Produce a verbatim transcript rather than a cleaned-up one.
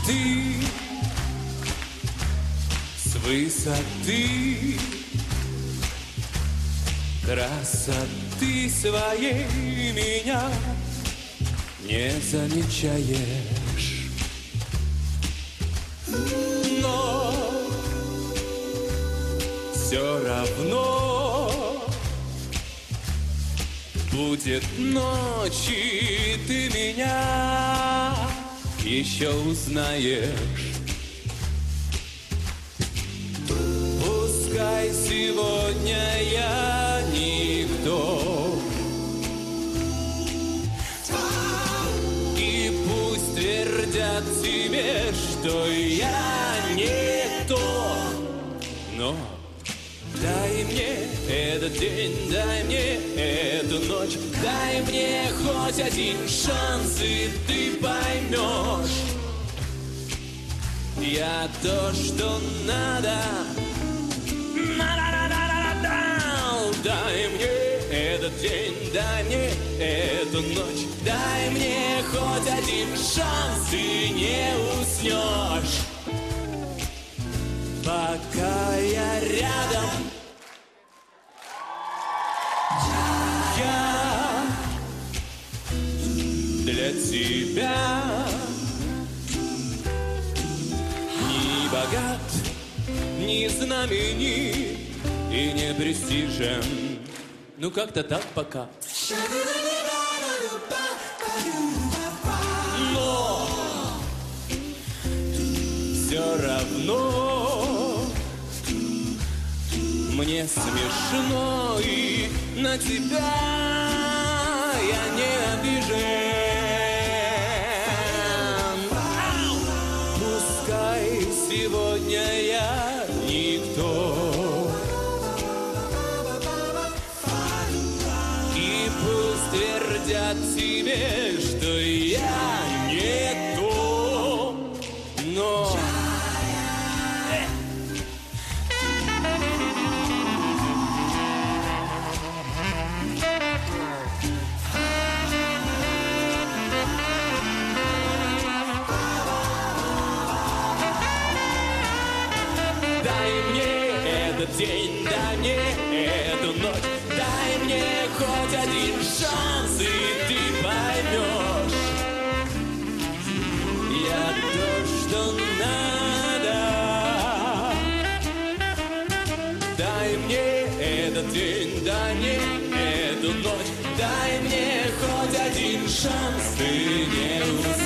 ты с высоты красоты своей меня не замечаешь, но все равно будет ночь, и ты меня еще узнаешь. Пускай сегодня я никто, и пусть твердят тебе, что я не то, но дай мне этот день, дай мне эту ночь, дай мне хоть один шанс, и ты поймешь, я то, что надо. Дай мне этот день, дай мне эту ночь, дай мне хоть один шанс, и не уснешь, пока я рядом. Я для тебя не богат, не знаменит и не престижен, ну как-то так пока. Но все равно мне смешно, и на тебя я не обижен. Пускай сегодня я никто, и пусть твердят тебе, что я не то, но этот день, дай мне эту ночь, дай мне хоть один шанс, и ты поймешь, я то, что надо. Дай мне этот день, дай мне эту ночь, дай мне хоть один шанс, ты не узнаешь.